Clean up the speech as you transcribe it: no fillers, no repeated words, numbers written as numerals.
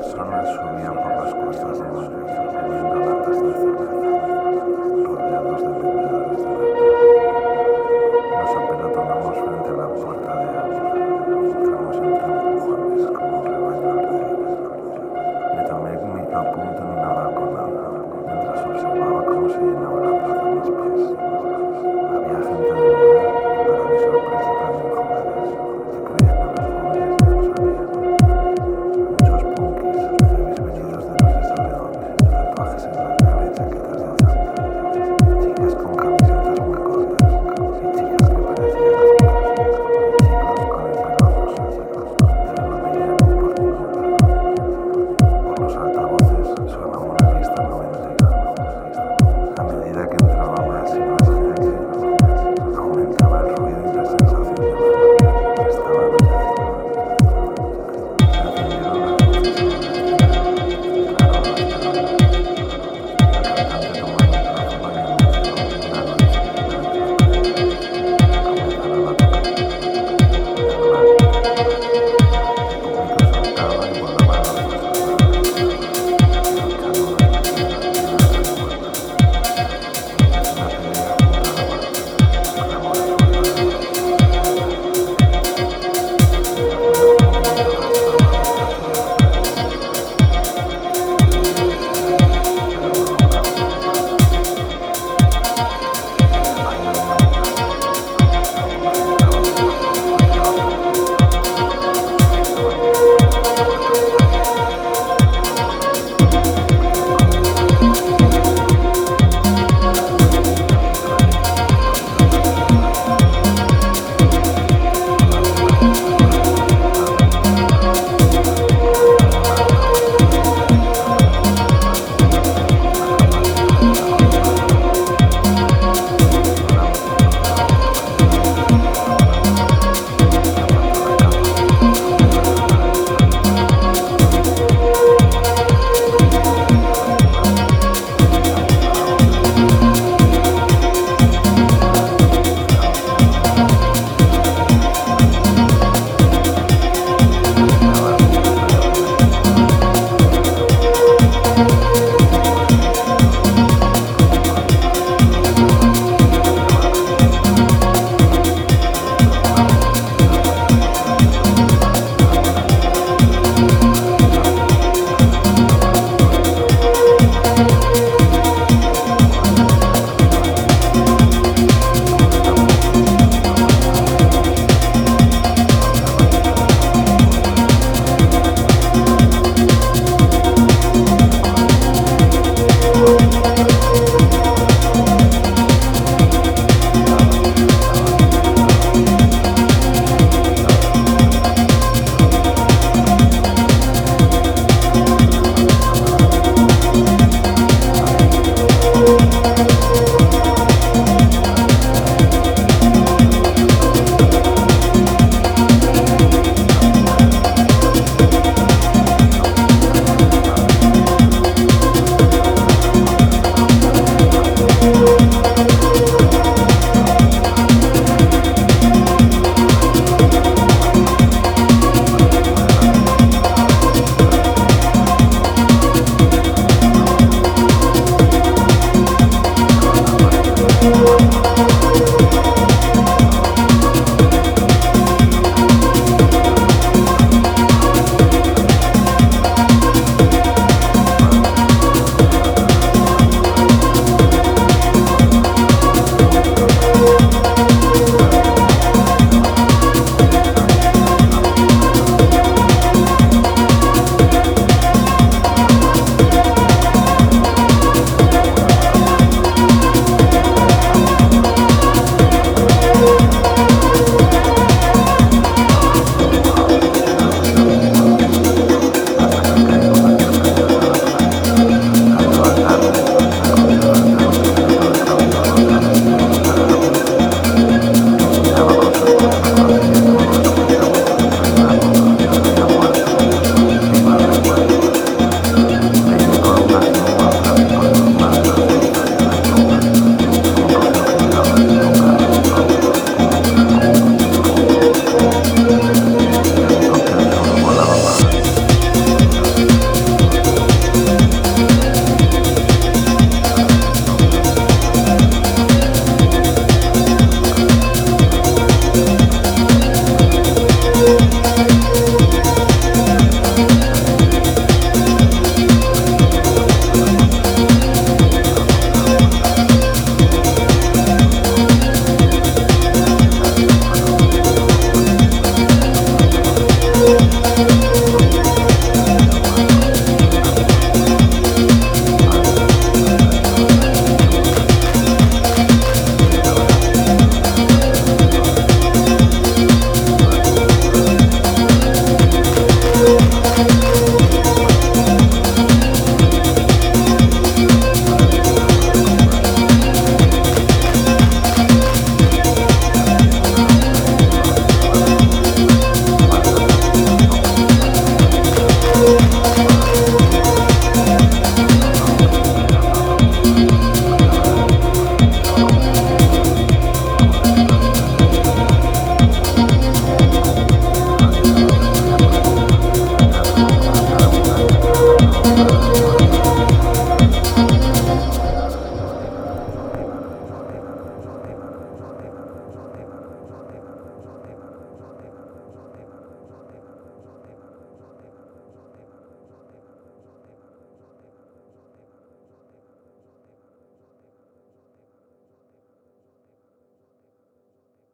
personas subían por las cuestas de Madrid bebiendo latas de cerveza, rodeados de vendedores de latas. Nos apelotonamos frente a la puerta de agua. Entramos entre empujones como un rebaño alrededor. Me tomé mi apunte en una balconada mientras observaba cómo se llenaba la plaza a mis pies. Había gente de mi edad y, para mi sorpresa, también jóvenes. Yo creía que los jóvenes ya lo sabían. Muchos punkis, heavies venidos de no se sabe dónde, tatuajes en la cara y chaquetas de chándal. Chicas con camisetas muy cortas y chicas que parecían chicos. Y chicos con el pelo rosa. Pero no veían por ningún lado. Por los altavoces sonaba una pista noventera. A medida que entraba más y más gente, aumentaba el ruido y la sensación de valor. Estaba anocheciendo. Se encendieron las luces en la escena. Claro, las pelotas. El cantante tomó el micrófono y anunció una noche de comenzaron a tocar. El público saltaba y volaba a los costados, escuchando una canción llena de recuerdos. Empezó una pelea junto a la puerta, clamores fuertes.